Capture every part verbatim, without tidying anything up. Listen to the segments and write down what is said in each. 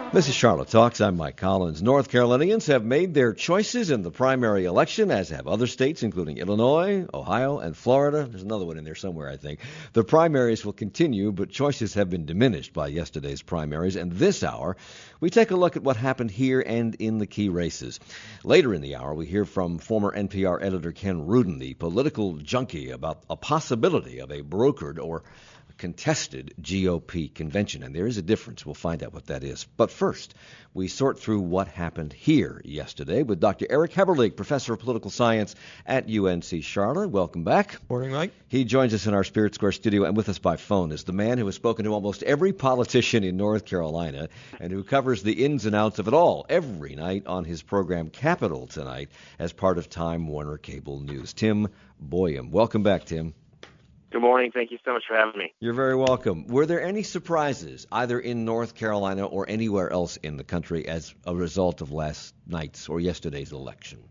This is Charlotte Talks. I'm Mike Collins. North Carolinians have made their choices in the primary election, as have other states, including Illinois, Ohio, and Florida. There's another one in there somewhere, I think. The primaries will continue, but choices have been diminished by yesterday's primaries. And this hour, we take a look at what happened here and in the key races. Later in the hour, we hear from former N P R editor Ken Rudin, the political junkie, about a possibility of a brokered or contested G O P convention, and there is a difference. We'll find out what that is. But first, we sort through what happened here yesterday with Doctor Eric Heberlig, professor of political science at U N C Charlotte. Welcome back. Morning, Mike. He joins us in our Spirit Square studio, and with us by phone is the man who has spoken to almost every politician in North Carolina and who covers the ins and outs of it all every night on his program Capital Tonight as part of Time Warner Cable News. Tim Boyum. Welcome back, Tim. Good morning. Thank you so much for having me. You're very welcome. Were there any surprises, either in North Carolina or anywhere else in the country, as a result of last night's or yesterday's election?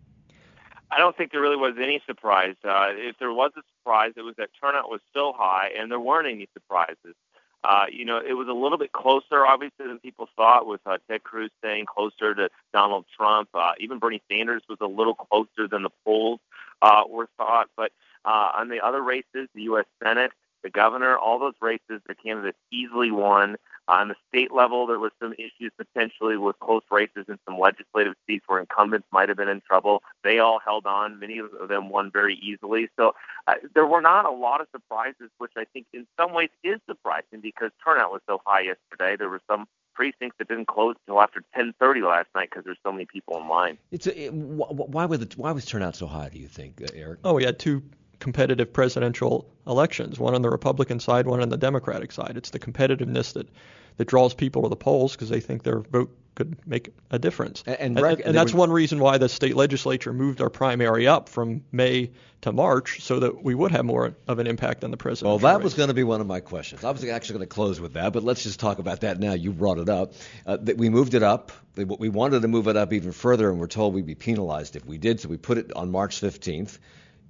I don't think there really was any surprise. Uh, if there was a surprise, it was that turnout was so high, and there weren't any surprises. Uh, you know, it was a little bit closer, obviously, than people thought, with uh, Ted Cruz staying closer to Donald Trump. Uh, even Bernie Sanders was a little closer than the polls uh, were thought. But uh, on the other races, the U S Senate, the governor, all those races, the candidates easily won. Uh, on the state level, there was some issues potentially with close races in some legislative seats where incumbents might have been in trouble. They all held on. Many of them won very easily. So uh, there were not a lot of surprises, which I think in some ways is surprising because turnout was so high yesterday. There were some precincts that didn't close until after ten thirty last night because there's so many people in line. It's a, it, why, were the, why was turnout so high, do you think, uh, Eric? Oh, we had two competitive presidential elections, one on the Republican side, one on the Democratic side. It's the competitiveness that, that draws people to the polls because they think their vote could make a difference. And, and, and, and that's were... one reason why the state legislature moved our primary up from May to March so that we would have more of an impact on the presidential Well, that race. was going to be one of my questions. I was actually going to close with that, but let's just talk about that now. You brought it up. Uh, that we moved it up. We wanted to move it up even further, and we're told we'd be penalized if we did, so we put it on March fifteenth.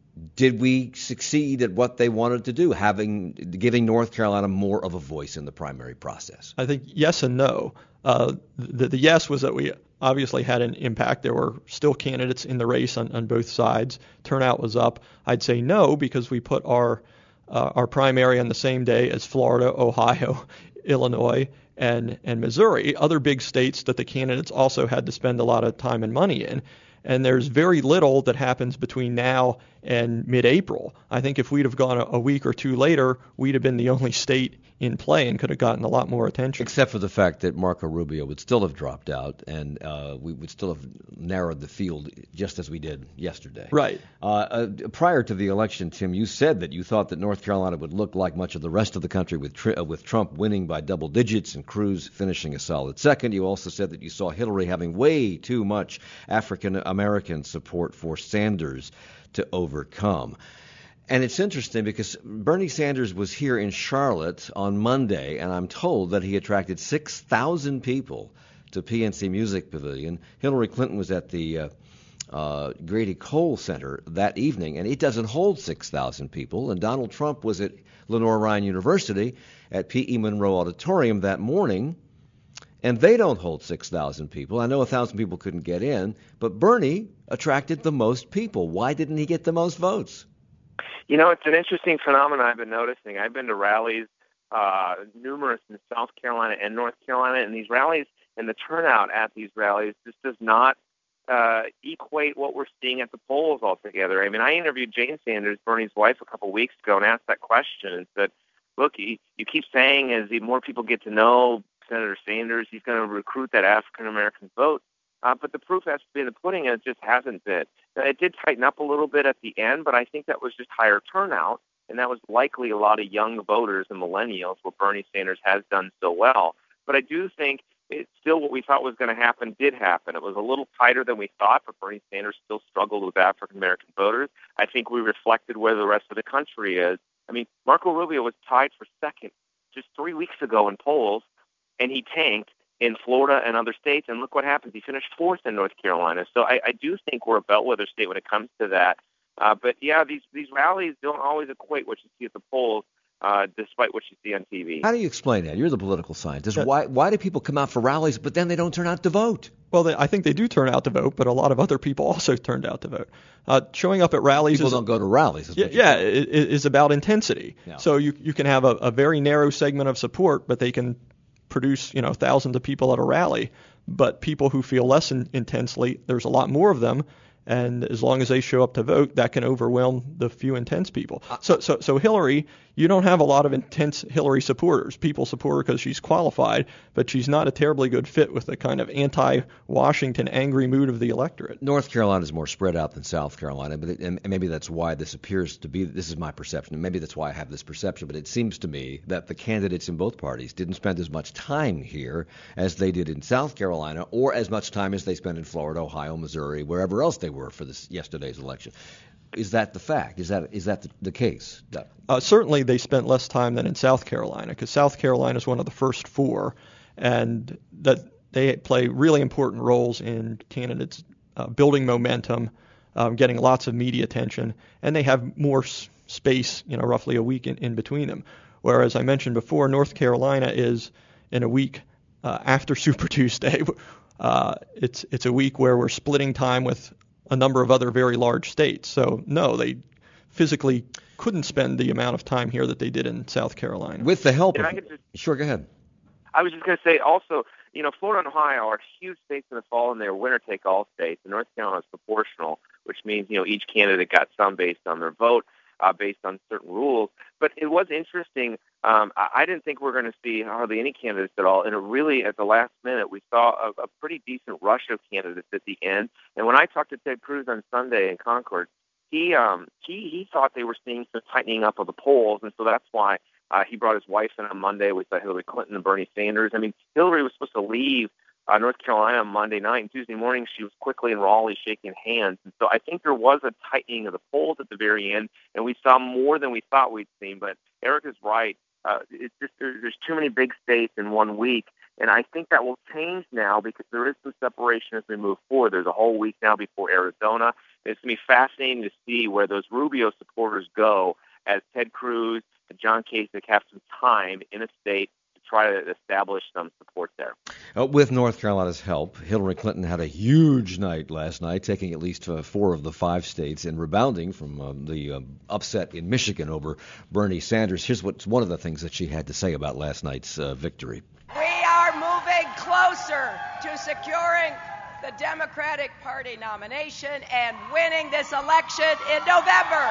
Did we succeed at what they wanted to do, having giving North Carolina more of a voice in the primary process? I think yes and no. Uh, the, the yes was that we obviously had an impact. There were still candidates in the race on, on both sides. Turnout was up. I'd say no because we put our uh, our primary on the same day as Florida, Ohio, Illinois, and, and Missouri, other big states that the candidates also had to spend a lot of time and money in. And there's very little that happens between now and mid-April. I think if we'd have gone a, a week or two later, we'd have been the only state in play and could have gotten a lot more attention. Except for the fact that Marco Rubio would still have dropped out, and uh, we would still have narrowed the field just as we did yesterday. Right. Uh, uh, prior to the election, Tim, you said that you thought that North Carolina would look like much of the rest of the country with, tri- uh, with Trump winning by double digits and Cruz finishing a solid second. You also said that you saw Hillary having way too much African-American support for Sanders to overcome. And it's interesting because Bernie Sanders was here in Charlotte on Monday, and I'm told that he attracted six thousand people to P N C Music Pavilion. Hillary Clinton was at the uh, uh, Grady Cole Center that evening, and it doesn't hold six thousand people. And Donald Trump was at Lenore Ryan University at P E Monroe Auditorium that morning, and they don't hold six thousand people. I know one thousand people couldn't get in, but Bernie attracted the most people. Why didn't he get the most votes? You know, it's an interesting phenomenon I've been noticing. I've been to rallies, uh, numerous in South Carolina and North Carolina, and these rallies and the turnout at these rallies just does not uh, equate what we're seeing at the polls altogether. I mean, I interviewed Jane Sanders, Bernie's wife, a couple weeks ago and asked that question and said, look, you, you keep saying as the more people get to know Senator Sanders, he's going to recruit that African-American vote. Uh, but the proof has to be in the pudding, and it just hasn't been. Now, it did tighten up a little bit at the end, but I think that was just higher turnout, and that was likely a lot of young voters and millennials where Bernie Sanders has done so well. But I do think it's still what we thought was going to happen did happen. It was a little tighter than we thought, but Bernie Sanders still struggled with African-American voters. I think we reflected where the rest of the country is. I mean, Marco Rubio was tied for second just three weeks ago in polls, and he tanked in Florida and other states, and look what happens. He finished fourth in North Carolina. So I, I do think we're a bellwether state when it comes to that. Uh, but, yeah, these, these rallies don't always equate what you see at the polls. uh, despite what you see on T V. How do you explain that? You're the political scientist. Why why do people come out for rallies, but then they don't turn out to vote? Well, they, I think they do turn out to vote, but a lot of other people also turned out to vote. Uh, showing up at rallies People is, don't go to rallies. Yeah, yeah it, it is about intensity. Yeah. So you you can have a, a very narrow segment of support, but they can produce you know thousands of people at a rally. But people who feel less in, intensely, there's a lot more of them. And as long as they show up to vote, that can overwhelm the few intense people. So, so, so Hillary, you don't have a lot of intense Hillary supporters. People support her because she's qualified, but she's not a terribly good fit with the kind of anti-Washington angry mood of the electorate. North Carolina is more spread out than South Carolina, but it, and maybe that's why this appears to be. This is my perception, and maybe that's why I have this perception. But it seems to me that the candidates in both parties didn't spend as much time here as they did in South Carolina, or as much time as they spent in Florida, Ohio, Missouri, wherever else they were for this yesterday's election. Is that the fact? Is that is that the, the case? Uh, certainly, they spent less time than in South Carolina, because South Carolina is one of the first four, and that they play really important roles in candidates uh, building momentum, um, getting lots of media attention, and they have more s- space, you know, roughly a week in, in between them. Whereas I mentioned before, North Carolina is in a week uh, after Super Tuesday. Uh, it's it's a week where we're splitting time with a number of other very large states. So no, they physically couldn't spend the amount of time here that they did in South Carolina. With the help And of I could just, sure, go ahead. I was just going to say also, you know, Florida and Ohio are huge states in the fall, and they're winner-take-all states. And North Carolina is proportional, which means, you know, each candidate got some based on their vote, uh, based on certain rules. But it was interesting. Um, I, I didn't think we were going to see hardly any candidates at all. And it really, at the last minute, we saw a, a pretty decent rush of candidates at the end. And when I talked to Ted Cruz on Sunday in Concord, he um, he he thought they were seeing some tightening up of the polls, and so that's why uh, he brought his wife in on Monday. We saw Hillary Clinton and Bernie Sanders. I mean, Hillary was supposed to leave uh, North Carolina on Monday night, and Tuesday morning she was quickly in Raleigh shaking hands. And so I think there was a tightening of the polls at the very end, and we saw more than we thought we'd seen. But Eric is right. Uh, it's just there's, there's too many big states in one week. And I think that will change now because there is some separation as we move forward. There's a whole week now before Arizona. It's going to be fascinating to see where those Rubio supporters go as Ted Cruz and John Kasich have some time in a state to try to establish some support there. Uh, with North Carolina's help, Hillary Clinton had a huge night last night, taking at least uh, four of the five states and rebounding from um, the um, upset in Michigan over Bernie Sanders. Here's what's one of the things that she had to say about last night's uh, victory. We are moving closer to securing the Democratic Party nomination and winning this election in November.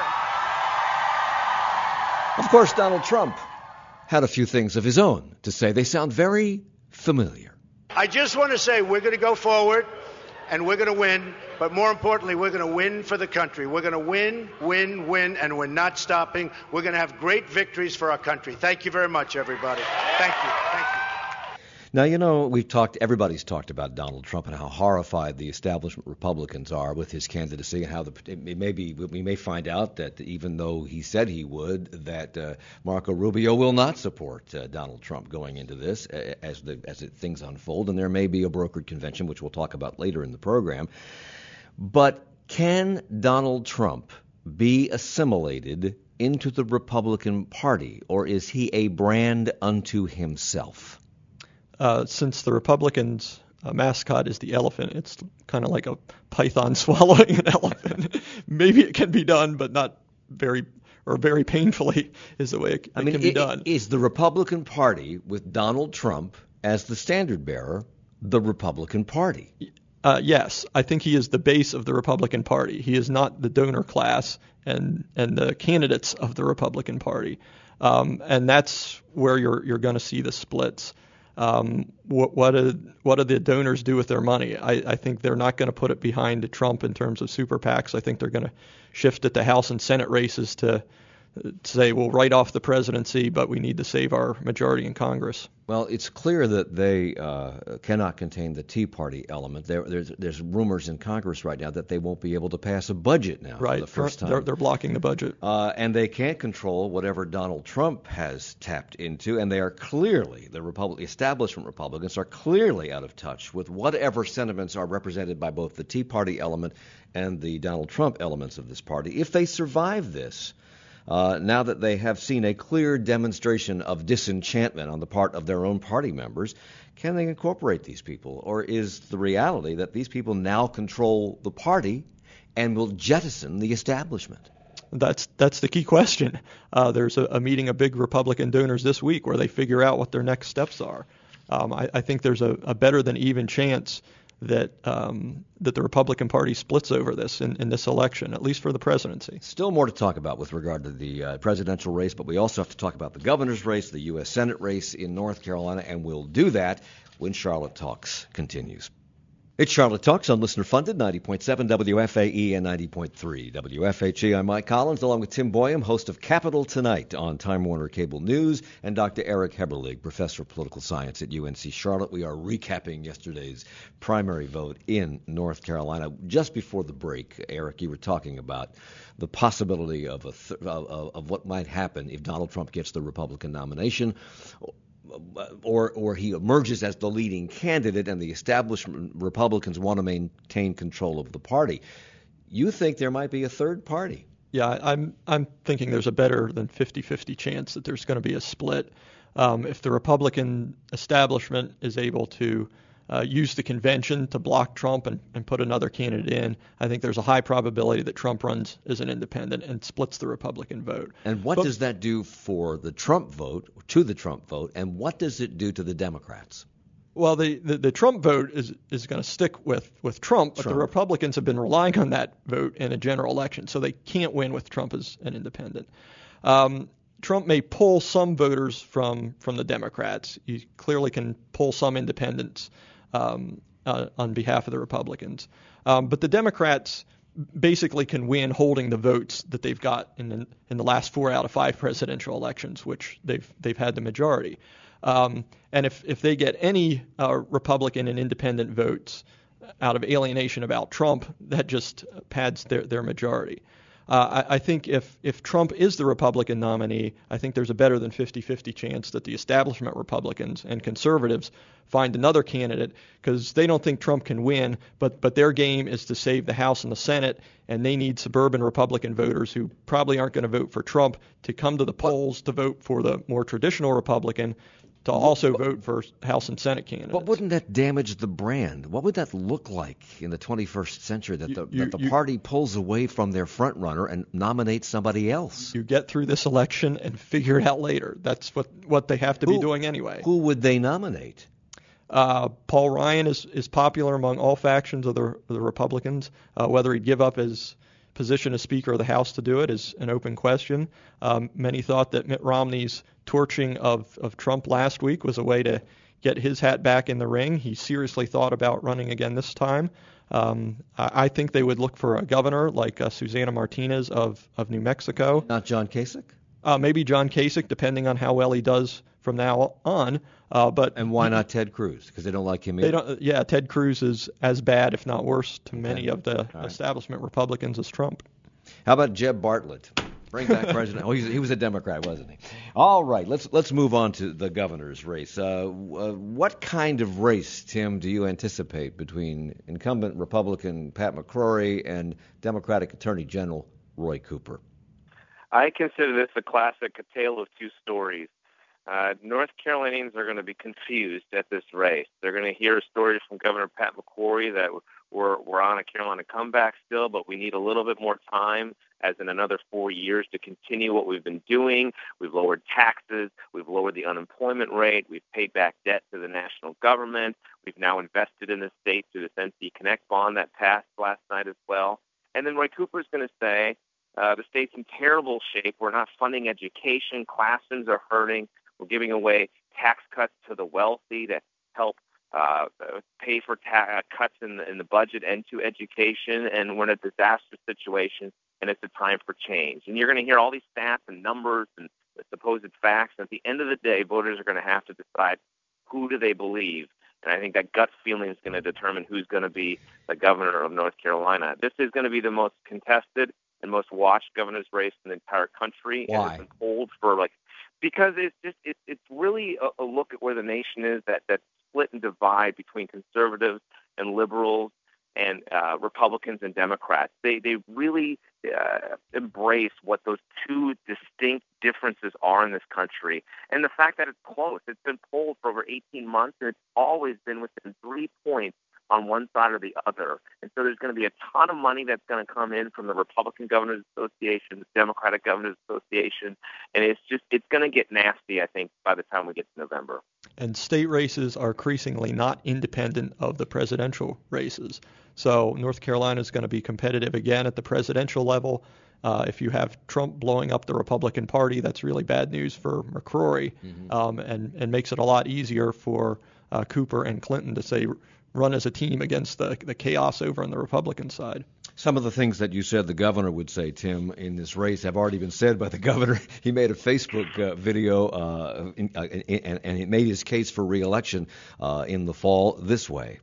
Of course, Donald Trump had a few things of his own to say. They sound very familiar. I just want to say we're going to go forward and we're going to win, but more importantly, we're going to win for the country. We're going to win, win, win, and we're not stopping. We're going to have great victories for our country. Thank you very much, everybody. Thank you. Thank you. Now, you know, we've talked, everybody's talked about Donald Trump and how horrified the establishment Republicans are with his candidacy, and how the, it may be, we may find out that even though he said he would, that uh, Marco Rubio will not support uh, Donald Trump going into this uh, as the as it, things unfold, and there may be a brokered convention, which we'll talk about later in the program. But can Donald Trump be assimilated into the Republican Party, or is he a brand unto himself? Uh, since the Republicans' uh, mascot is the elephant, it's kind of like a python swallowing an elephant. Maybe it can be done, but not very or very painfully is the way it, I it mean, can be it, done. Is the Republican Party, with Donald Trump as the standard bearer, the Republican Party? Uh, yes, I think he is the base of the Republican Party. He is not the donor class and and the candidates of the Republican Party, um, and that's where you're you're going to see the splits. Um, what what do, what do the donors do with their money? I, I think they're not going to put it behind Trump in terms of super PACs. I think they're going to shift it to House and Senate races to say, we'll write off the presidency, but we need to save our majority in Congress. Well, it's clear that they uh, cannot contain the Tea Party element. There, there's, there's rumors in Congress right now that they won't be able to pass a budget now right. for the first time. They're, they're blocking the budget. Uh, and they can't control whatever Donald Trump has tapped into, and they are clearly, the Republic, establishment Republicans are clearly out of touch with whatever sentiments are represented by both the Tea Party element and the Donald Trump elements of this party. If they survive this, uh, now that they have seen a clear demonstration of disenchantment on the part of their own party members, can they incorporate these people? Or is the reality that these people now control the party and will jettison the establishment? That's that's the key question. Uh, there's a, a meeting of big Republican donors this week where they figure out what their next steps are. Um, I, I think there's a, a better than even chance that um, that the Republican Party splits over this in, in this election, at least for the presidency. Still more to talk about with regard to the uh, presidential race, but we also have to talk about the governor's race, the U S Senate race in North Carolina, and we'll do that when Charlotte Talks continues. It's Charlotte Talks on listener-funded ninety point seven W F A E and ninety point three W F H E. I'm Mike Collins, along with Tim Boyum, host of Capital Tonight on Time Warner Cable News, and Doctor Eric Heberlig, professor of political science at U N C Charlotte. We are recapping yesterday's primary vote in North Carolina. Just before the break, Eric, you were talking about the possibility of, a th- of, of what might happen if Donald Trump gets the Republican nomination, or or he emerges as the leading candidate and the establishment Republicans want to maintain control of the party. You think there might be a third party? Yeah, I'm I'm thinking there's a better than fifty-fifty chance that there's going to be a split. Um, if the Republican establishment is able to uh, use the convention to block Trump and, and put another candidate in, I think there's a high probability that Trump runs as an independent and splits the Republican vote. And what but, does that do for the Trump vote, to the Trump vote, and what does it do to the Democrats? Well, the, the, the Trump vote is, is going to stick with, with Trump, but Trump. the Republicans have been relying on that vote in a general election, so they can't win with Trump as an independent. Um, Trump may pull some voters from, from the Democrats. He clearly can pull some independents um, uh, on behalf of the Republicans. Um, but the Democrats basically can win holding the votes that they've got in the, in the last four out of five presidential elections, which they've they've had the majority. Um, and if, if they get any uh, Republican and independent votes out of alienation about Trump, that just pads their, their majority. Uh, I, I think if, if Trump is the Republican nominee, I think there's a better than fifty-fifty chance that the establishment Republicans and conservatives find another candidate because they don't think Trump can win, but, but their game is to save the House and the Senate, and they need suburban Republican voters who probably aren't going to vote for Trump to come to the polls to vote for the more traditional Republican, to also vote for House and Senate candidates. But wouldn't that damage the brand? What would that look like in the twenty-first century, that the, you, that the you, party pulls away from their front runner and nominates somebody else? You get through this election and figure it out later. That's what, what they have to who, be doing anyway. Who would they nominate? Uh, Paul Ryan is, is popular among all factions of the, of the Republicans. Uh, whether he'd give up his position as Speaker of the House to do it is an open question. Um, many thought that Mitt Romney's torching of, of Trump last week was a way to get his hat back in the ring. He seriously thought about running again this time. Um, I, I think they would look for a governor like uh, Susana Martinez of, of New Mexico. Not John Kasich? Uh, maybe John Kasich, depending on how well he does from now on. Uh, but and why not Ted Cruz? Because they don't like him either. They don't. Yeah, Ted Cruz is as bad, if not worse, to many okay. of the right. establishment Republicans as Trump. How about Jeb Bartlett? Bring back President. Oh, he was a Democrat, wasn't he? All right, let's let's move on to the governor's race. Uh, uh, what kind of race, Tim, do you anticipate between incumbent Republican Pat McCrory and Democratic Attorney General Roy Cooper? I consider this a classic, a tale of two stories. Uh, North Carolinians are going to be confused at this race. They're going to hear stories from Governor Pat McCrory that we're, we're on a Carolina comeback still, but we need a little bit more time, as in another four years, to continue what we've been doing. We've lowered taxes. We've lowered the unemployment rate. We've paid back debt to the national government. We've now invested in the state through this N C Connect bond that passed last night as well. And then Roy Cooper is going to say, uh, the state's in terrible shape. We're not funding education. Classrooms are hurting. We're giving away tax cuts to the wealthy to help uh, pay for ta- cuts in the, in the budget and to education, and we're in a disaster situation, and it's a time for change. And you're going to hear all these stats and numbers and the supposed facts, and at the end of the day, voters are going to have to decide who do they believe, and I think that gut feeling is going to determine who's going to be the governor of North Carolina. This is going to be the most contested and most watched governor's race in the entire country. Why? And it's been pulled for like Because it's just it, it's really a, a look at where the nation is, that that split and divide between conservatives and liberals, and uh, Republicans and Democrats. They they really uh, embrace what those two distinct differences are in this country, and the fact that it's close. It's been polled for over eighteen months, and it's always been within three points on one side or the other. And so there's going to be a ton of money that's going to come in from the Republican Governors Association, the Democratic Governors Association, and it's just it's going to get nasty, I think, by the time we get to November. And state races are increasingly not independent of the presidential races. So North Carolina is going to be competitive again at the presidential level. Uh, if you have Trump blowing up the Republican Party, that's really bad news for McCrory, mm-hmm. um, and, and makes it a lot easier for uh, Cooper and Clinton to say run as a team against the, the chaos over on the Republican side. Some of the things that you said the governor would say, Tim, in this race have already been said by the governor. He made a Facebook uh, video uh, in, uh, and, and he made his case for re-election uh, in the fall this way.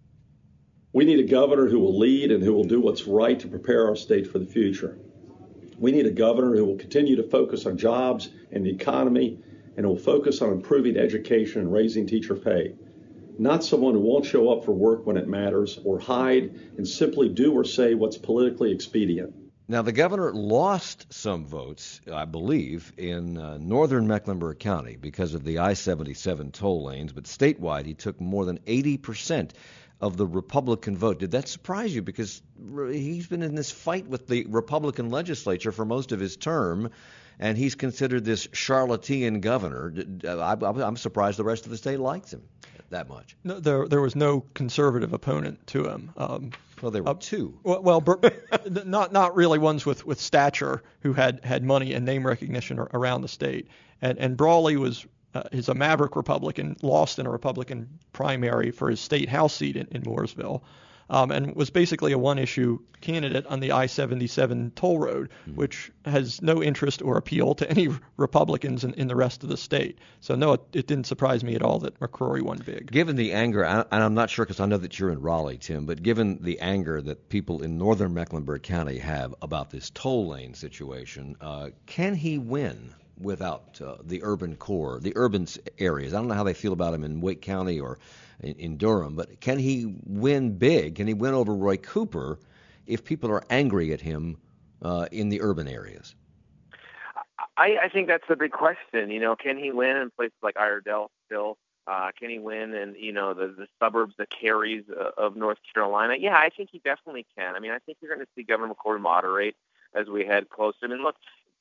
We need a governor who will lead and who will do what's right to prepare our state for the future. We need a governor who will continue to focus on jobs and the economy and will focus on improving education and raising teacher pay. Not someone who won't show up for work when it matters or hide and simply do or say what's politically expedient. Now, the governor lost some votes, I believe, in uh, northern Mecklenburg County because of the I seventy-seven toll lanes, but statewide he took more than eighty percent of the Republican vote. Did that surprise you? Because he's been in this fight with the Republican legislature for most of his term, and he's considered this charlatan governor. I'm surprised the rest of the state likes him that much. No, there there was no conservative opponent to him. Um, well, there were uh, two. Well, well not not really ones with, with stature who had, had money and name recognition around the state. And and Brawley was uh, is a maverick Republican, lost in a Republican primary for his state House seat in, in Mooresville. Um, and was basically a one-issue candidate on the I seventy-seven toll road, mm-hmm. which has no interest or appeal to any Republicans in, in the rest of the state. So, no, it, it didn't surprise me at all that McCrory won big. Given the anger, and I'm not sure because I know that you're in Raleigh, Tim, but given the anger that people in northern Mecklenburg County have about this toll lane situation, uh, can he win without uh, the urban core, the urban areas? I don't know how they feel about him in Wake County or in, in Durham, but can he win big? Can he win over Roy Cooper if people are angry at him uh, in the urban areas? I, I think that's the big question. You know, can he win in places like Iredell still? Uh, can he win in, you know, the, the suburbs, the Careys uh, of North Carolina? Yeah, I think he definitely can. I mean, I think you're going to see Governor McCrory moderate as we head closer. I mean, look,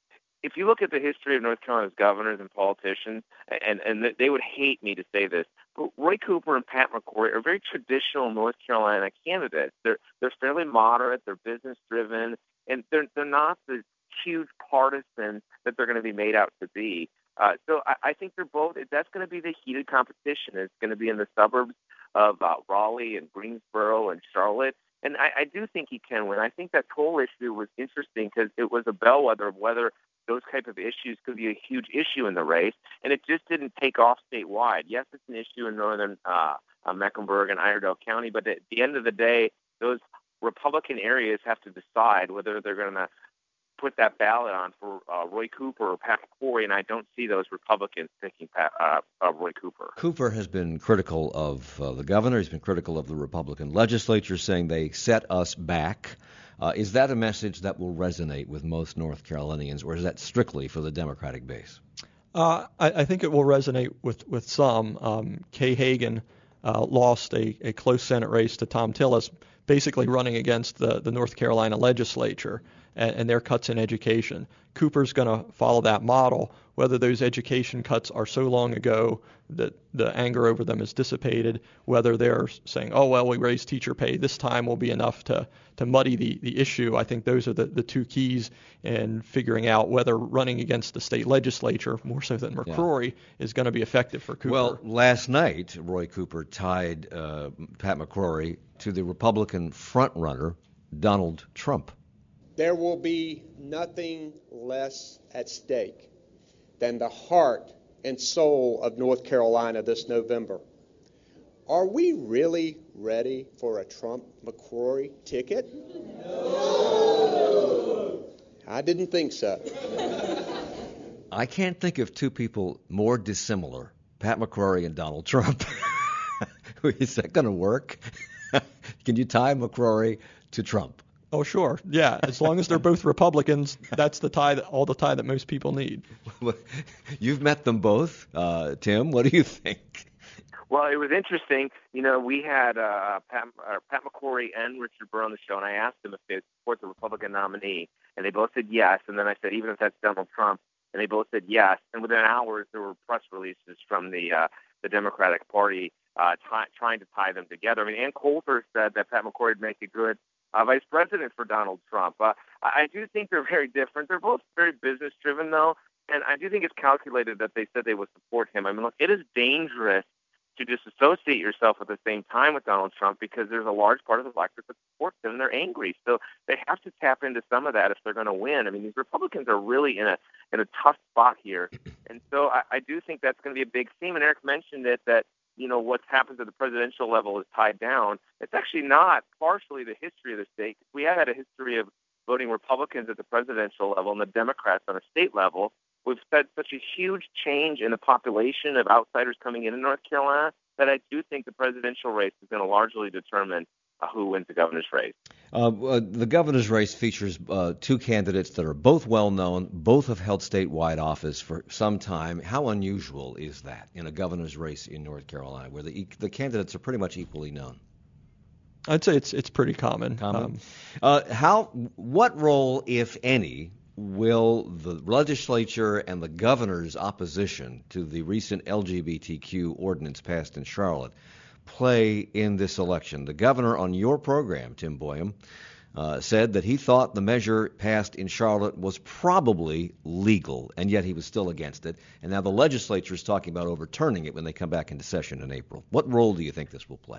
if you look at the history of North Carolina's governors and politicians, and, and they would hate me to say this, but Roy Cooper and Pat McCrory are very traditional North Carolina candidates. They're they're fairly moderate, they're business driven, and they're they're not the huge partisans that they're going to be made out to be. Uh, so I, I think they're both. That's going to be the heated competition. It's going to be in the suburbs of uh, Raleigh and Greensboro and Charlotte. And I, I do think he can win. I think that toll issue was interesting because it was a bellwether of whether those type of issues could be a huge issue in the race, and it just didn't take off statewide. Yes, it's an issue in northern uh, uh, Mecklenburg and Iredell County, but at the end of the day, those Republican areas have to decide whether they're going to put that ballot on for uh, Roy Cooper or Pat McCrory, and I don't see those Republicans picking Pat, uh, uh, Roy Cooper. Cooper has been critical of uh, the governor. He's been critical of the Republican legislature, saying they set us back. Uh, is that a message that will resonate with most North Carolinians, or is that strictly for the Democratic base? Uh, I, I think it will resonate with, with some. Um, Kay Hagan uh, lost a, a close Senate race to Tom Tillis, basically running against the, the North Carolina legislature and, and their cuts in education. Cooper's going to follow that model. Whether those education cuts are so long ago that the anger over them is dissipated, whether they're saying, oh, well, we raised teacher pay, this time will be enough to, to muddy the, the issue. I think those are the, the two keys in figuring out whether running against the state legislature, more so than McCrory, yeah. is going to be effective for Cooper. Well, last night, Roy Cooper tied uh, Pat McCrory to the Republican frontrunner, Donald Trump. There will be nothing less at stake than the heart and soul of North Carolina this November. Are we really ready for a Trump-McCrory ticket? No. I didn't think so. I can't think of two people more dissimilar, Pat McCrory and Donald Trump. Is that going to work? Can you tie McCrory to Trump? Oh, sure. Yeah. As long as they're both Republicans, that's the tie, that, all the tie that most people need. You've met them both. Uh, Tim, what do you think? Well, it was interesting. You know, we had uh, Pat, uh, Pat McCrory and Richard Burr on the show, and I asked them if they support the Republican nominee, and they both said yes. And then I said, even if that's Donald Trump, and they both said yes. And within hours, there were press releases from the uh, the Democratic Party uh, t- trying to tie them together. I mean, Ann Coulter said that Pat McCrory would make a good uh, vice president for Donald Trump. Uh, I do think they're very different. They're both very business-driven, though, and I do think it's calculated that they said they would support him. I mean, look, it is dangerous to disassociate yourself at the same time with Donald Trump because there's a large part of the electorate that supports him and they're angry. So they have to tap into some of that if they're going to win. I mean, these Republicans are really in a in a tough spot here. And so I, I do think that's going to be a big theme. And Eric mentioned it that, you know, what's happened at the presidential level is tied down. It's actually not partially the history of the state. We have had a history of voting Republicans at the presidential level and the Democrats on a state level. We've had such a huge change in the population of outsiders coming in in North Carolina that I do think the presidential race is going to largely determine uh, who wins the governor's race. Uh, uh, the governor's race features uh, two candidates that are both well-known, both have held statewide office for some time. How unusual is that in a governor's race in North Carolina, where the the candidates are pretty much equally known? I'd say it's it's pretty common. Common. Um, uh, how? What role, if any, will the legislature and the governor's opposition to the recent L G B T Q ordinance passed in Charlotte play in this election? The governor on your program, Tim Boyum, uh, said that he thought the measure passed in Charlotte was probably legal, and yet he was still against it. And now the legislature is talking about overturning it when they come back into session in April. What role do you think this will play?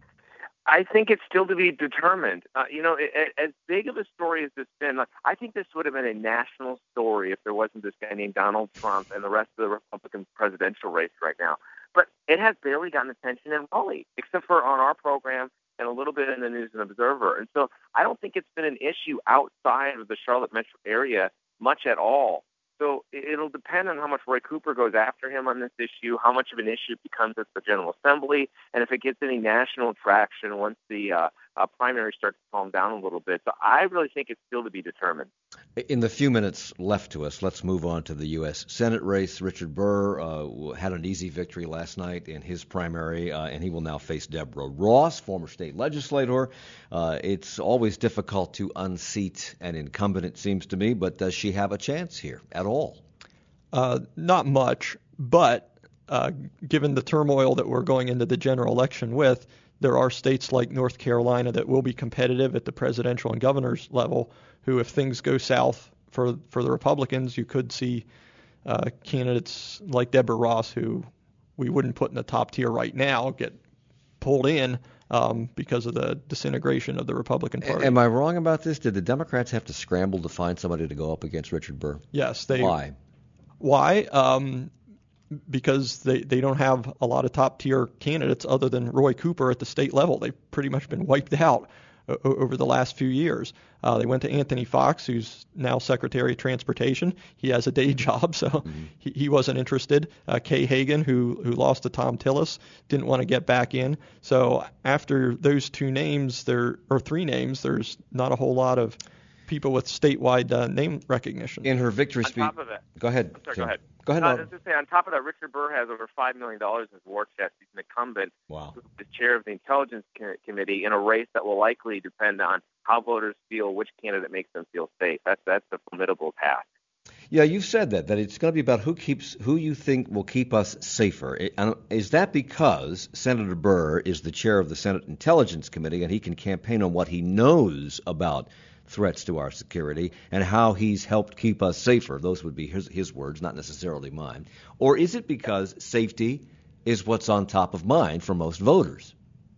I think it's still to be determined. Uh, you know, it, it, as big of a story as it's been, like, I think this would have been a national story if there wasn't this guy named Donald Trump and the rest of the Republican presidential race right now. But it has barely gotten attention in Raleigh, except for on our program and a little bit in the News and Observer. And so I don't think it's been an issue outside of the Charlotte metro area much at all. So it'll depend on how much Roy Cooper goes after him on this issue, how much of an issue it becomes at the General Assembly, and if it gets any national traction once the uh, uh, primary starts to calm down a little bit. So I really think it's still to be determined. In the few minutes left to us, let's move on to the U S Senate race. Richard Burr uh, had an easy victory last night in his primary, uh, and he will now face Deborah Ross, former state legislator. Uh, it's always difficult to unseat an incumbent, it seems to me, but does she have a chance here at all? Uh, not much, but uh, given the turmoil that we're going into the general election with, there are states like North Carolina that will be competitive at the presidential and governor's level, who, if things go south for for the Republicans, you could see uh, candidates like Deborah Ross, who we wouldn't put in the top tier right now, get pulled in um, because of the disintegration of the Republican Party. Am I wrong about this? Did the Democrats have to scramble to find somebody to go up against Richard Burr? Yes. They, Why? Why? Um, because they, they don't have a lot of top-tier candidates other than Roy Cooper at the state level. They've pretty much been wiped out o- over the last few years. Uh, they went to Anthony Fox, who's now Secretary of Transportation. He has a day job, so mm-hmm. he, he wasn't interested. Uh, Kay Hagan, who who lost to Tom Tillis, didn't want to get back in. So after those two names, there or three names, there's not a whole lot of people with statewide uh, name recognition. In her victory speech. On top of it, go ahead. I'm sorry, Tim. go ahead. Go ahead. Uh, no. I was just say, on top of that, Richard Burr has over five million dollars in his war chest. He's an incumbent. Wow. The chair of the Intelligence Committee in a race that will likely depend on how voters feel, which candidate makes them feel safe. That's that's a formidable task. Yeah, you've said that, that it's going to be about who keeps, who you think will keep us safer. Is that because Senator Burr is the chair of the Senate Intelligence Committee and he can campaign on what he knows about threats to our security and how he's helped keep us safer? Those would be his, his words, not necessarily mine. Or is it because safety is what's on top of mind for most voters?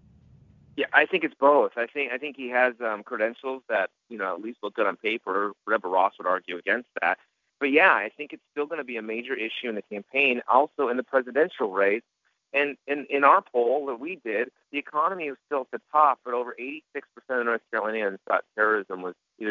Yeah, I think it's both. I think I think he has um, credentials that, you know, at least look good on paper. Deborah Ross would argue against that. But yeah, I think it's still going to be a major issue in the campaign, also in the presidential race. And in, in our poll that we did, the economy was still at the top, but over eighty-six percent of North Carolinians thought terrorism was either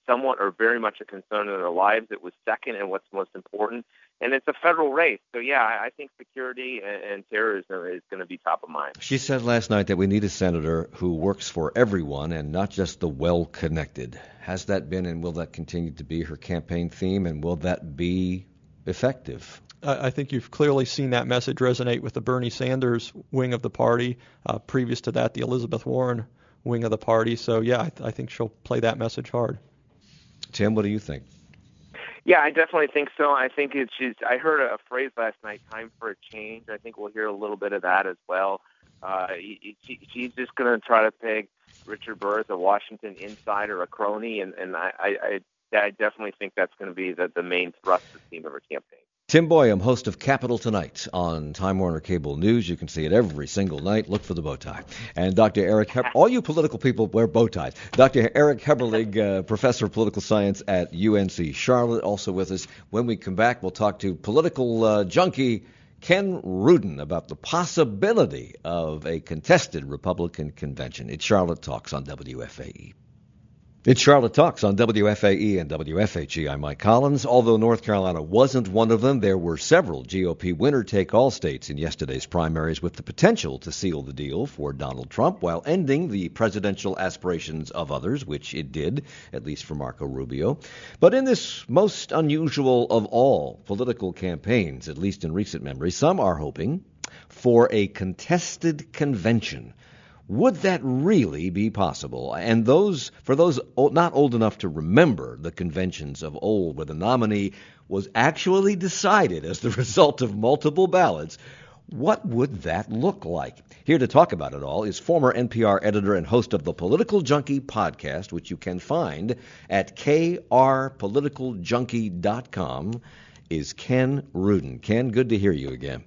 somewhat or very much a concern in their lives. It was second and what's most important. And it's a federal race. So, yeah, I think security and, and terrorism is going to be top of mind. She said last night that we need a senator who works for everyone and not just the well-connected. Has that been and will that continue to be her campaign theme, and will that be effective? I think you've clearly seen that message resonate with the Bernie Sanders wing of the party. Uh, previous to that, the Elizabeth Warren wing of the party. So, yeah, I, th- I think she'll play that message hard. Tim, what do you think? Yeah, I definitely think so. I think it's just, I heard a phrase last night, time for a change. I think we'll hear a little bit of that as well. Uh, she, she's just going to try to peg Richard Burr as a Washington insider, a crony, and, and I, I, I definitely think that's going to be the, the main thrust of theme of her campaign. Tim Boyum, host of Capital Tonight on Time Warner Cable News. You can see it every single night. Look for the bow tie. And Doctor Eric, He- all you political people wear bow ties. Doctor Eric Heberlig, uh, professor of political science at U N C Charlotte, also with us. When we come back, we'll talk to political uh, junkie Ken Rudin about the possibility of a contested Republican convention. It's Charlotte Talks on W F A E. It's Charlotte Talks on W F A E and W F H E. I'm Mike Collins. Although North Carolina wasn't one of them, there were several G O P winner-take-all states in yesterday's primaries with the potential to seal the deal for Donald Trump while ending the presidential aspirations of others, which it did, at least for Marco Rubio. But in this most unusual of all political campaigns, at least in recent memory, some are hoping for a contested convention. Would that really be possible? And those, for those not old enough to remember the conventions of old where the nominee was actually decided as the result of multiple ballots, what would that look like? Here to talk about it all is former N P R editor and host of the Political Junkie podcast, which you can find at k r political junkie dot com, is Ken Rudin. Ken, good to hear you again.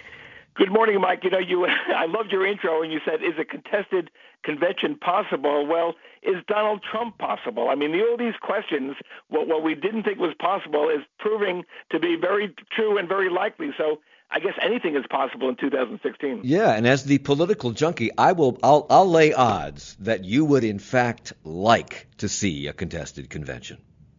Good morning, Mike. You know, you I loved your intro when you said, is a contested convention possible? Well, is Donald Trump possible? I mean, the, all these questions, what, what we didn't think was possible is proving to be very true and very likely. So I guess anything is possible in two thousand sixteen. Yeah, and as the political junkie, I will, I'll, I'll lay odds that you would, in fact, like to see a contested convention.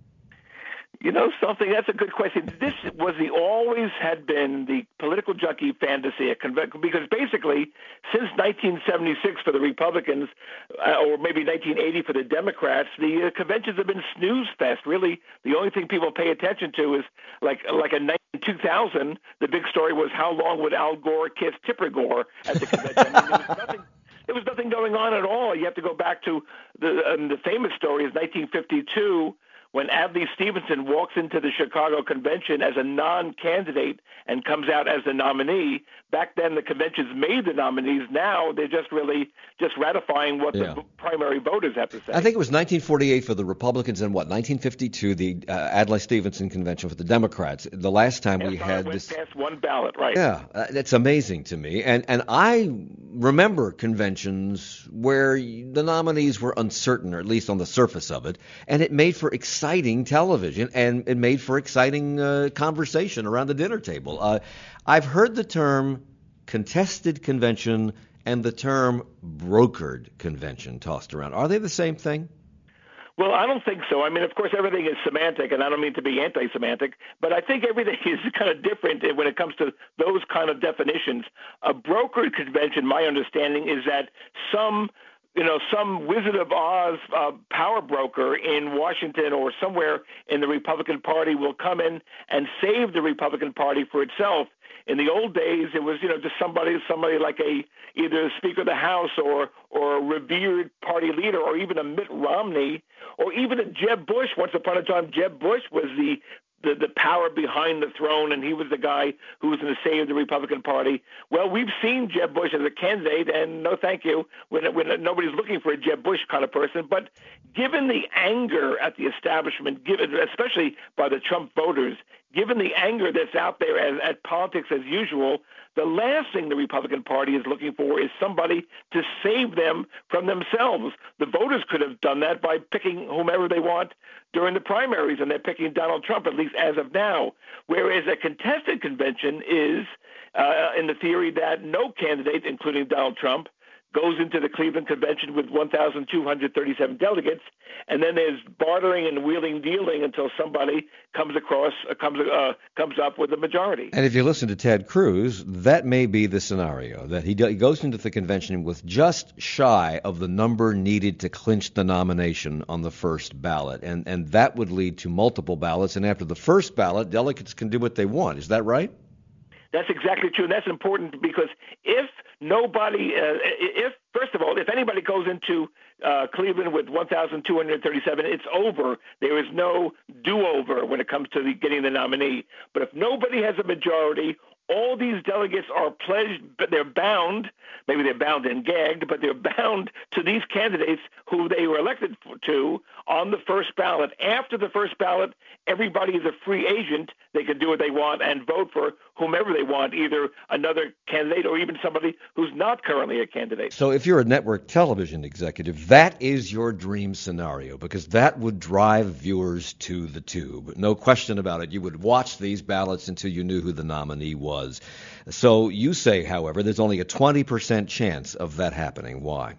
You know something? That's a good question. This was the always had been the political junkie fantasy, a conve- because basically since nineteen seventy-six for the Republicans, uh, or maybe nineteen eighty for the Democrats, the uh, conventions have been snooze fest. Really, the only thing people pay attention to is like like in two thousand, the big story was how long would Al Gore kiss Tipper Gore at the convention. I mean, there was nothing. There was nothing going on at all. You have to go back to the um, the famous story is nineteen fifty-two. When Adlai Stevenson walks into the Chicago convention as a non-candidate and comes out as the nominee. Back then, the conventions made the nominees. Now they're just really just ratifying what yeah. the primary voters have to say. I think it was nineteen forty-eight for the Republicans and what, nineteen fifty-two, the uh, Adlai Stevenson convention for the Democrats. The last time last we time had went this. Past one ballot, right? Yeah, uh, that's amazing to me. And and I remember conventions where the nominees were uncertain, or at least on the surface of it, and it made for exciting television, and it made for exciting uh, conversation around the dinner table. Uh, I've heard the term contested convention and the term brokered convention tossed around. Are they the same thing? Well, I don't think so. I mean, of course, everything is semantic, and I don't mean to be anti-semantic, but I think everything is kind of different when it comes to those kind of definitions. A brokered convention, my understanding, is that some you know, some Wizard of Oz uh, power broker in Washington or somewhere in the Republican Party will come in and save the Republican Party for itself. In the old days, it was, you know, just somebody, somebody like a either Speaker of the House or or a revered party leader, or even a Mitt Romney, or even a Jeb Bush. Once upon a time, Jeb Bush was the The, the power behind the throne, and he was the guy who was going to save the Republican Party. Well, we've seen Jeb Bush as a candidate, and no thank you, when, when nobody's looking for a Jeb Bush kind of person. But given the anger at the establishment, given especially by the Trump voters, given the anger that's out there at, at politics as usual, the last thing the Republican Party is looking for is somebody to save them from themselves. The voters could have done that by picking whomever they want during the primaries, and they're picking Donald Trump, at least as of now. Whereas a contested convention is, uh, in the theory that no candidate, including Donald Trump, goes into the Cleveland Convention with one thousand two hundred thirty-seven delegates, and then there's bartering and wheeling dealing until somebody comes across uh, comes uh, comes up with a majority. And if you listen to Ted Cruz, that may be the scenario, that he, do, he goes into the convention with just shy of the number needed to clinch the nomination on the first ballot, and and that would lead to multiple ballots, and after the first ballot, delegates can do what they want. Is that right? That's exactly true, and that's important because if nobody, uh, if first of all, if anybody goes into uh, Cleveland with one thousand two hundred thirty-seven, it's over. There is no do-over when it comes to the, getting the nominee. But if nobody has a majority, all these delegates are pledged, but they're bound, maybe they're bound and gagged, but they're bound to these candidates who they were elected to on the first ballot. After the first ballot, everybody is a free agent. They can do what they want and vote for whomever they want, either another candidate or even somebody who's not currently a candidate. So if you're a network television executive, that is your dream scenario, because that would drive viewers to the tube. No question about it. You would watch these ballots until you knew who the nominee was. So you say, however, there's only a twenty percent chance of that happening. Why?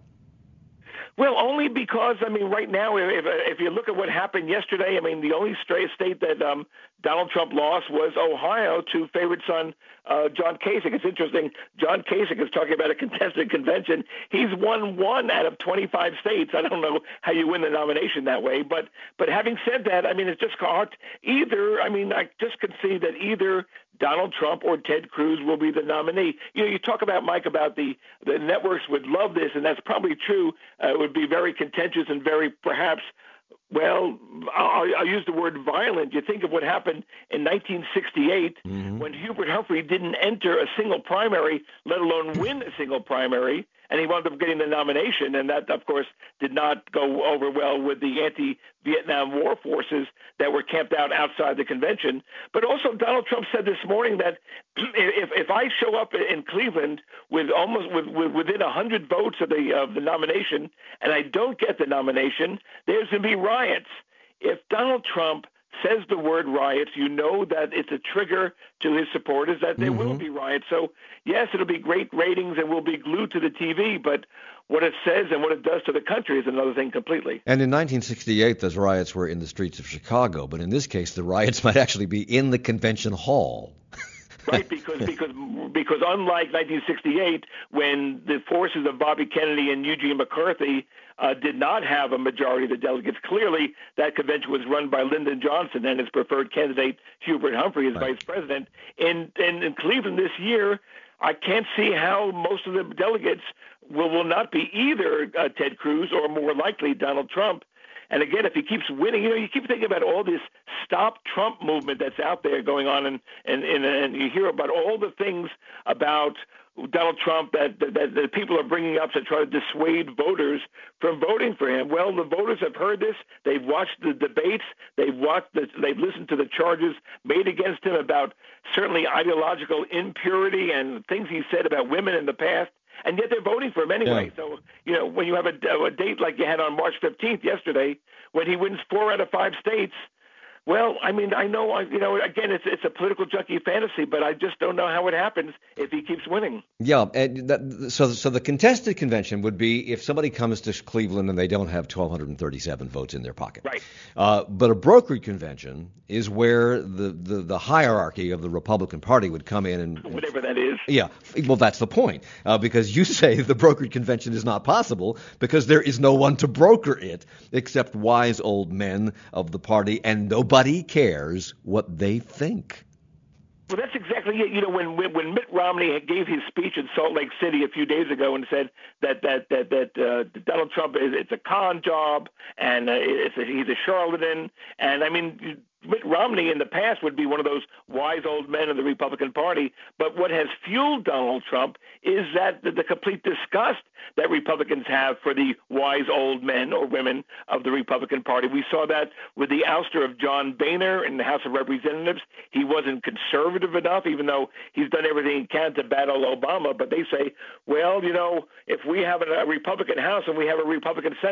Well, only because, I mean, right now, if if you look at what happened yesterday, I mean, the only state that um, Donald Trump lost was Ohio to favorite son uh, John Kasich. It's interesting. John Kasich is talking about a contested convention. He's won one out of twenty-five states. I don't know how you win the nomination that way. But but having said that, I mean, it's just hard. Either, I mean, I just could see that either Donald Trump or Ted Cruz will be the nominee. You know, you talk about, Mike, about the, the networks would love this, and that's probably true. Uh, it would be very contentious and very, perhaps, well, I'll, I'll use the word violent. You think of what happened in nineteen sixty-eight mm-hmm. when Hubert Humphrey didn't enter a single primary, let alone win a single primary, and he wound up getting the nomination, and that, of course, did not go over well with the anti-Vietnam War forces that were camped out outside the convention. But also, Donald Trump said this morning that if if I show up in Cleveland with almost with, with within one hundred votes of the of the nomination, and I don't get the nomination, there's going to be riots. If Donald Trump says the word riots, you know that it's a trigger to his supporters that there mm-hmm. will be riots. So, yes, it'll be great ratings and we'll be glued to the T V, but what it says and what it does to the country is another thing completely. And in nineteen sixty-eight, those riots were in the streets of Chicago, but in this case, the riots might actually be in the convention hall. Right, because because because unlike nineteen sixty-eight, when the forces of Bobby Kennedy and Eugene McCarthy uh, did not have a majority of the delegates, clearly that convention was run by Lyndon Johnson and his preferred candidate Hubert Humphrey as right. vice president. In, in in Cleveland this year, I can't see how most of the delegates will will not be either uh, Ted Cruz or more likely Donald Trump. And again, if he keeps winning, you know, you keep thinking about all this Stop Trump movement that's out there going on, and and, and, and you hear about all the things about Donald Trump that, that, that people are bringing up to try to dissuade voters from voting for him. Well, the voters have heard this. They've watched the debates. They've watched the, they've listened to the charges made against him about certainly ideological impurity and things he said about women in the past. And yet they're voting for him anyway. Yeah. So, you know, when you have a, a date like you had on March fifteenth yesterday, when he wins four out of five states, well, I mean, I know, you know, again, it's it's a political junkie fantasy, but I just don't know how it happens if he keeps winning. Yeah, and that, so so the contested convention would be if somebody comes to Cleveland and they don't have one thousand two hundred thirty-seven votes in their pocket. Right. Uh, but a brokered convention is where the, the, the hierarchy of the Republican Party would come in and... Whatever that is. Yeah, well, that's the point, uh, because you say the brokered convention is not possible because there is no one to broker it except wise old men of the party, and nobody Nobody cares what they think. Well, that's exactly it. You know, when when Mitt Romney gave his speech in Salt Lake City a few days ago and said that that that that uh, Donald Trump is it's a con job and uh, it's a, he's a charlatan, and I mean, Mitt Romney in the past would be one of those wise old men of the Republican Party. But what has fueled Donald Trump is that the, the complete disgust that Republicans have for the wise old men or women of the Republican Party. We saw that with the ouster of John Boehner in the House of Representatives. He wasn't conservative enough, even though he's done everything he can to battle Obama. But they say, well, you know, if we have a Republican House and we have a Republican Senate,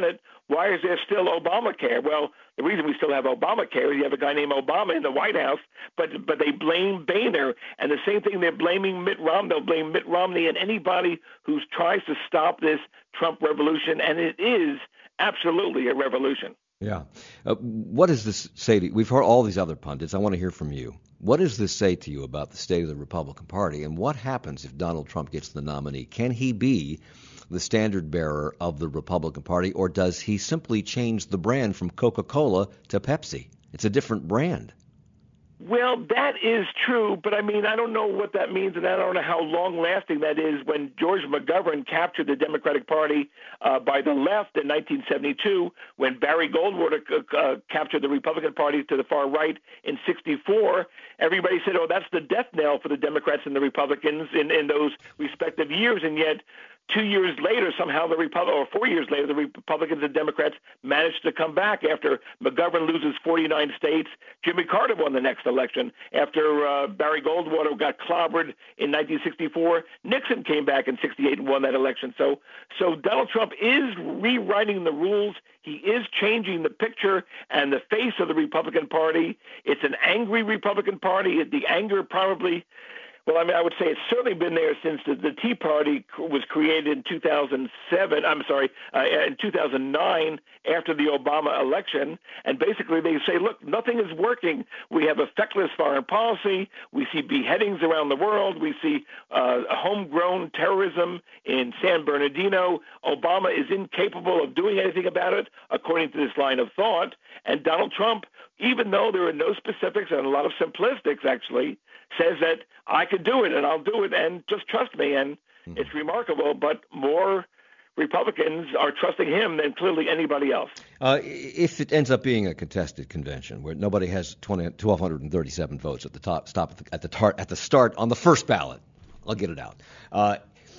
Why is there still Obamacare? Well, the reason we still have Obamacare is you have a guy named Obama in the White House, but but they blame Boehner. And the same thing, they're blaming Mitt Romney. They'll blame Mitt Romney and anybody who tries to stop this Trump revolution, and it is absolutely a revolution. Yeah. Uh, what does this say to you? We've heard all these other pundits. I want to hear from you. What does this say to you about the state of the Republican Party, and what happens if Donald Trump gets the nominee? Can he be the standard bearer of the Republican Party, or does he simply change the brand from Coca-Cola to Pepsi? It's a different brand. Well, that is true, but I mean, I don't know what that means, and I don't know how long-lasting that is. When George McGovern captured the Democratic Party uh, by the left in nineteen seventy-two, when Barry Goldwater uh, captured the Republican Party to the far right in sixty-four, everybody said, oh, that's the death knell for the Democrats and the Republicans in, in those respective years, and yet two years later, somehow the Republic, or four years later, the Republicans and Democrats managed to come back after McGovern loses forty-nine states. Jimmy Carter won the next election after uh, Barry Goldwater got clobbered in nineteen sixty-four. Nixon came back in sixty-eight and won that election. So, so Donald Trump is rewriting the rules. He is changing the picture and the face of the Republican Party. It's an angry Republican Party. The anger probably. Well, I mean, I would say it's certainly been there since the, the Tea Party was created in two thousand seven. I'm sorry, uh, in two thousand nine, after the Obama election. And basically they say, look, nothing is working. We have a feckless foreign policy. We see beheadings around the world. We see uh, homegrown terrorism in San Bernardino. Obama is incapable of doing anything about it, according to this line of thought. And Donald Trump, even though there are no specifics and a lot of simplistics, actually, says that I could do it and I'll do it and just trust me. And mm-hmm. It's remarkable, but more Republicans are trusting him than clearly anybody else. Uh, if it ends up being a contested convention where nobody has twenty, one thousand two hundred thirty-seven votes at the top, stop at the, at the, tar, at the start on the first ballot, I'll get it out. Uh,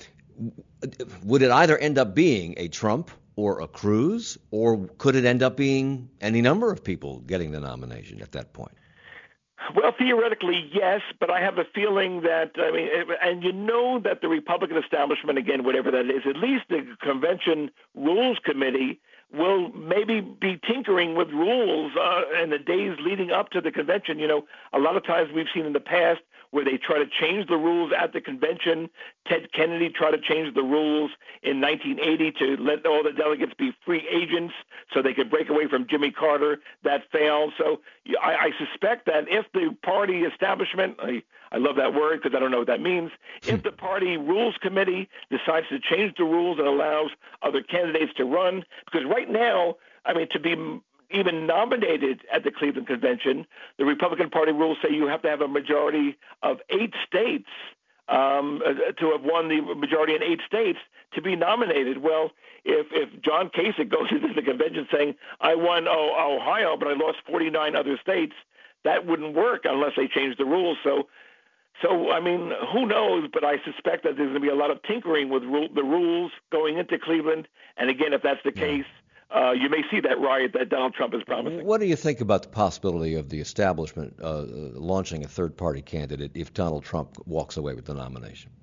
would it either end up being a Trump or a Cruz, or could it end up being any number of people getting the nomination at that point? Well, theoretically, yes, but I have a feeling that, I mean, and you know that the Republican establishment, again, whatever that is, at least the Convention Rules Committee will maybe be tinkering with rules uh, in the days leading up to the convention. You know, a lot of times we've seen in the past where they try to change the rules at the convention. Ted Kennedy tried to change the rules in nineteen eighty to let all the delegates be free agents so they could break away from Jimmy Carter. That failed. So I, I suspect that if the party establishment, I, I love that word because I don't know what that means, if the party rules committee decides to change the rules and allows other candidates to run, because right now, I mean, to be even nominated at the Cleveland Convention, the Republican Party rules say you have to have a majority of eight states um, to have won the majority in eight states to be nominated. Well, if if John Kasich goes into the convention saying, I won oh, Ohio, but I lost forty-nine other states, that wouldn't work unless they change the rules. So, so I mean, who knows? But I suspect that there's going to be a lot of tinkering with rule, the rules going into Cleveland. And again, if that's the yeah. case, Uh, you may see that riot that Donald Trump is promising. What do you think about the possibility of the establishment uh, launching a third-party candidate if Donald Trump walks away with the nomination?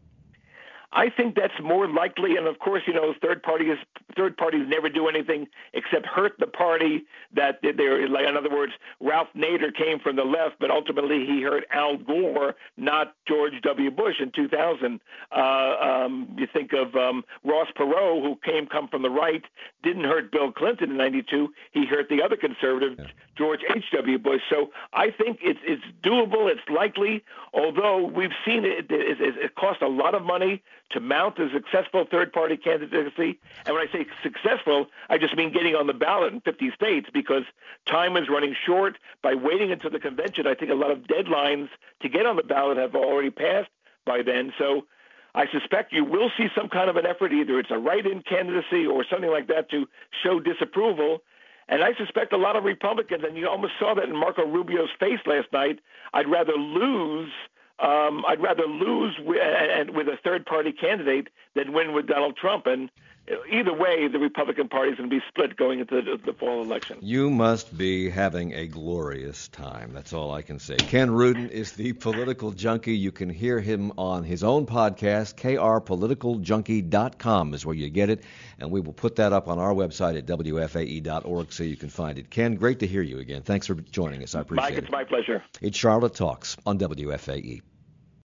I think that's more likely, and of course, you know, third parties third parties never do anything except hurt the party that they're. Like, in other words, Ralph Nader came from the left, but ultimately he hurt Al Gore, not George W. Bush in two thousand. Uh, um, you think of um, Ross Perot, who came come from the right, didn't hurt Bill Clinton in ninety-two. He hurt the other conservative, yeah. George H W. Bush. So I think it's it's doable. It's likely, although we've seen it. It, it, it costs a lot of money to mount a successful third-party candidacy. And when I say successful, I just mean getting on the ballot in fifty states, because time is running short. By waiting until the convention, I think a lot of deadlines to get on the ballot have already passed by then. So I suspect you will see some kind of an effort, either it's a write-in candidacy or something like that, to show disapproval. And I suspect a lot of Republicans, and you almost saw that in Marco Rubio's face last night, I'd rather lose Um, I'd rather lose with, and with a third-party candidate than win with Donald Trump. And either way, the Republican Party is going to be split going into the, the fall election. You must be having a glorious time. That's all I can say. Ken Rudin is the political junkie. You can hear him on his own podcast. K R political junkie dot com is where you get it, and we will put that up on our website at W F A E dot org so you can find it. Ken, great to hear you again. Thanks for joining us. I appreciate Mike, it. Mike, it's my pleasure. It's Charlotte Talks on W F A E.